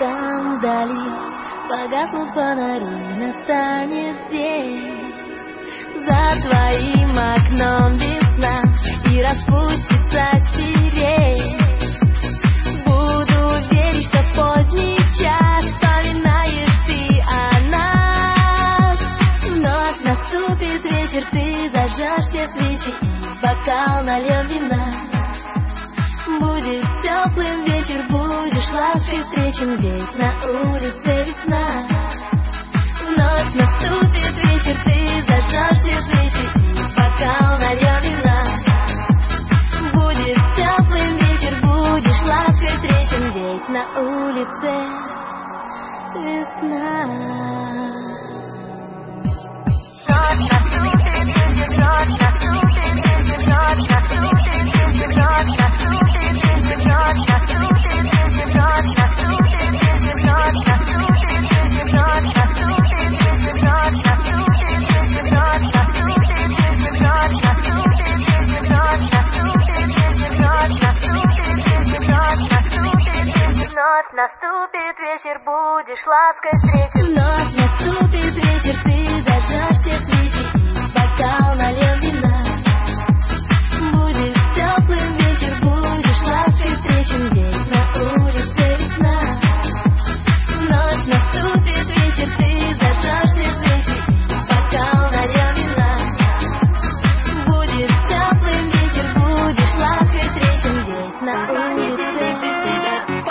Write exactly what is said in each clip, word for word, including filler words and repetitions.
там вдали погаснут фонари, настанет день. За твоим окном весна и распустится сирень. Буду верить, что в поздний час вспоминаешь ты о нас. Вновь наступит вечер, ты зажжешь все свечи и бокал нальем вина. Будет теплым вечер, будешь лаской встречен, ведь на улице весна. Вновь наступит вечер, ты зажжешь все свечи и бокал нальем вина. Будет теплым вечер, будешь лаской встречен, ведь на улице весна. Ночь наступит вечер, ночь наступит вечер, ночь наступит вечер, ночь наступит вечер, ночь наступит вечер, ночь наступит вечер, ночь наступит вечер, ночь наступит вечер, ночь наступит вечер, ночь наступит вечер, ночь наступит вечер, ночь наступит вечер, ночь наступит вечер, ночь наступит вечер, ночь наступит вечер, будешь лаской встречен. Ночь наступит вечер, ты зажжешь все свечи и бокал нальем вина. Будет теплым вечер, будешь лаской встречен, ведь на улице весна. Ночь наступит вечер, ты зажжешь все свечи и бокал нальем вина. Будет теплым вечер, будешь лаской встречен, ведь на улице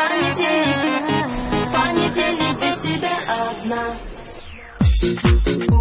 понедельник, понедельник без тебя одна.